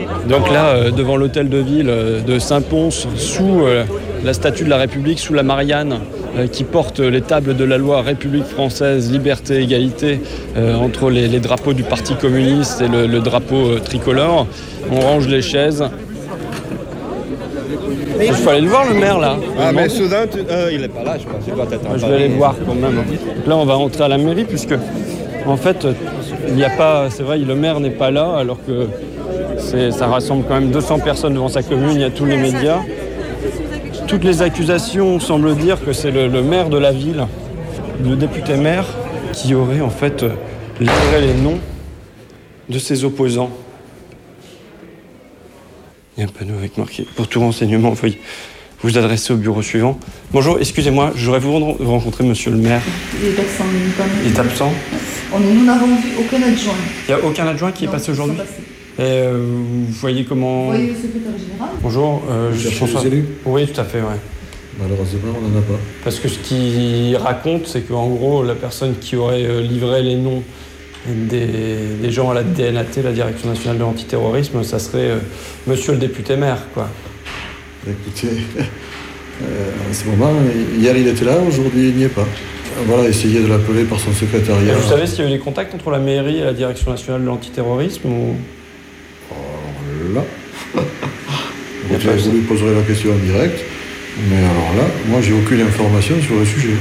Donc là, devant l'hôtel de ville de Saint-Pons, sous la statue de la République, sous la Marianne, qui porte les tables de la loi République française, liberté, égalité, entre les drapeaux du Parti communiste et le drapeau tricolore. On range les chaises. Il faut aller le voir, le maire, là. Ah, mais soudain, il n'est pas là, je pense. Il doit être en Je vais aller le voir quand même. Donc là, on va rentrer à la mairie, puisque, en fait, il n'y a pas... C'est vrai, le maire n'est pas là, alors que ça rassemble quand même 200 personnes devant sa commune, il y a tous les médias. Toutes les accusations semblent dire que c'est le maire de la ville, le député maire, qui aurait, en fait, livré les noms de ses opposants. Il y a un panneau avec marqué « Pour tout renseignement, veuillez vous adresser au bureau suivant ». Bonjour, excusez-moi, j'aurais voulu rencontrer monsieur le maire. Il est absent, il est absent. Nous n'avons vu aucun adjoint. Il n'y a aucun adjoint qui est passé aujourd'hui. Et vous voyez comment... Vous voyez le secrétaire général. Bonjour, je suis François. Les élus. Oui, tout à fait, ouais. Malheureusement, on n'en a pas. Parce que ce qu'il raconte, c'est qu'en gros, la personne qui aurait livré les noms des gens à la DNAT, la Direction nationale de l'antiterrorisme, ça serait monsieur le député maire, quoi. Écoutez, en ce moment, hier il était là, aujourd'hui il n'y est pas. Voilà, essayez de l'appeler par son secrétariat. Et vous savez s'il y a eu des contacts entre la mairie et la Direction nationale de l'antiterrorisme ou... Alors là, vous lui poserez la question en direct, mais alors là, moi j'ai aucune information sur le sujet.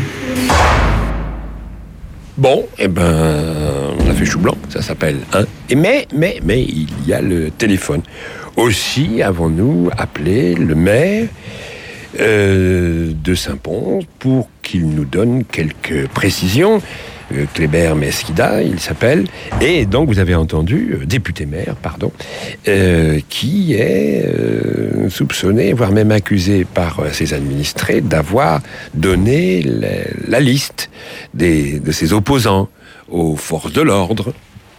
Bon, eh ben, on a fait chou blanc, ça s'appelle, hein. Mais, il y a le téléphone. Aussi, avons-nous appelé le maire de Saint-Pons pour qu'il nous donne quelques précisions. Kléber Mesquida, il s'appelle. Et donc, vous avez entendu, député maire, pardon, qui est soupçonné, voire même accusé par ses administrés d'avoir donné la liste de ses opposants aux forces de l'ordre.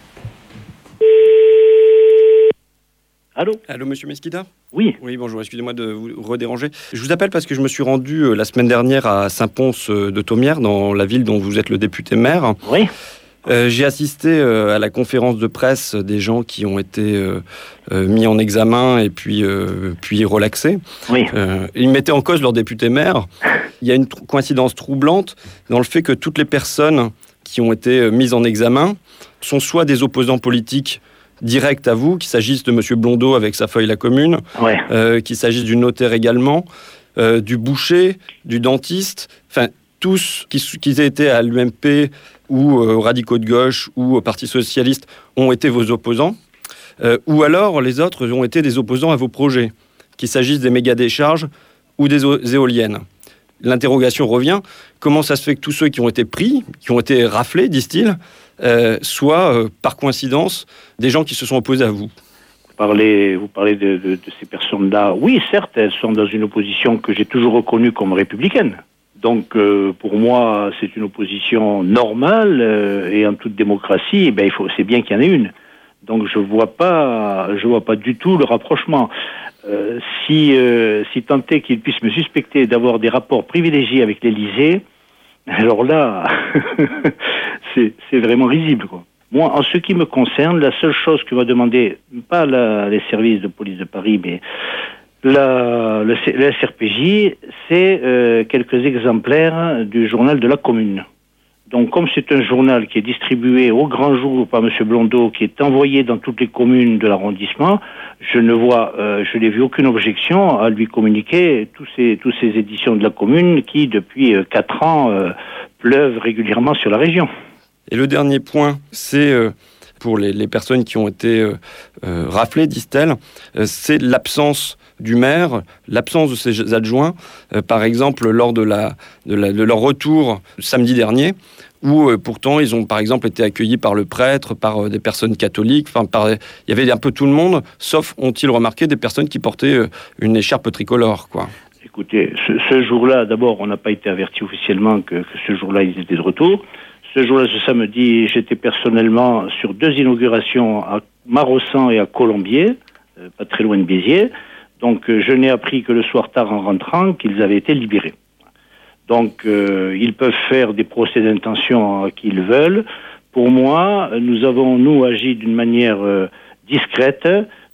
Allô, monsieur Mesquida ? Oui. Oui, bonjour, excusez-moi de vous redéranger. Je vous appelle parce que je me suis rendu la semaine dernière à Saint-Pons de Thomières, dans la ville dont vous êtes le député maire. Oui. J'ai assisté à la conférence de presse des gens qui ont été mis en examen et puis relaxés. Oui. Ils mettaient en cause leur député maire. Il y a une coïncidence troublante dans le fait que toutes les personnes qui ont été mises en examen sont soit des opposants politiques direct à vous, qu'il s'agisse de M. Blondeau avec sa feuille La Commune, qu'il s'agisse du notaire également, du boucher, du dentiste, enfin tous qui aient été à l'UMP ou aux radicaux de gauche ou au Parti socialiste ont été vos opposants, ou alors les autres ont été des opposants à vos projets, qu'il s'agisse des méga-décharges ou des éoliennes. L'interrogation revient, comment ça se fait que tous ceux qui ont été pris, qui ont été raflés, disent-ils, soient, par coïncidence, des gens qui se sont opposés à vous? Vous parlez de ces personnes-là. Oui, certes, elles sont dans une opposition que j'ai toujours reconnue comme républicaine. Donc, pour moi, c'est une opposition normale et en toute démocratie, c'est bien qu'il y en ait une. Donc, je vois pas du tout le rapprochement. Si tant est qu'il puisse me suspecter d'avoir des rapports privilégiés avec l'Élysée, alors là, c'est vraiment risible, quoi. Moi, en ce qui me concerne, la seule chose que m'a demandé, pas les services de police de Paris, mais le SRPJ, c'est quelques exemplaires du journal de la Commune. Donc, comme c'est un journal qui est distribué au grand jour par M. Blondeau, qui est envoyé dans toutes les communes de l'arrondissement, je n'ai vu aucune objection à lui communiquer tous ces éditions de la Commune qui, depuis 4 ans, pleuvent régulièrement sur la région. Et le dernier point, c'est pour les personnes qui ont été raflées, disent-elles, c'est l'absence du maire, l'absence de ses adjoints, par exemple lors de leur retour samedi dernier, où pourtant ils ont par exemple été accueillis par le prêtre, par des personnes catholiques, il y avait un peu tout le monde, sauf, ont-ils remarqué, des personnes qui portaient une écharpe tricolore, quoi. Écoutez, ce jour-là, d'abord, on n'a pas été averti officiellement que ce jour-là, ils étaient de retour. Ce jour-là, ce samedi, j'étais personnellement sur 2 inaugurations à Marossan et à Colombier, pas très loin de Béziers. Donc, je n'ai appris que le soir tard en rentrant qu'ils avaient été libérés. Donc, ils peuvent faire des procès d'intention qu'ils veulent. Pour moi, nous avons agi d'une manière discrète.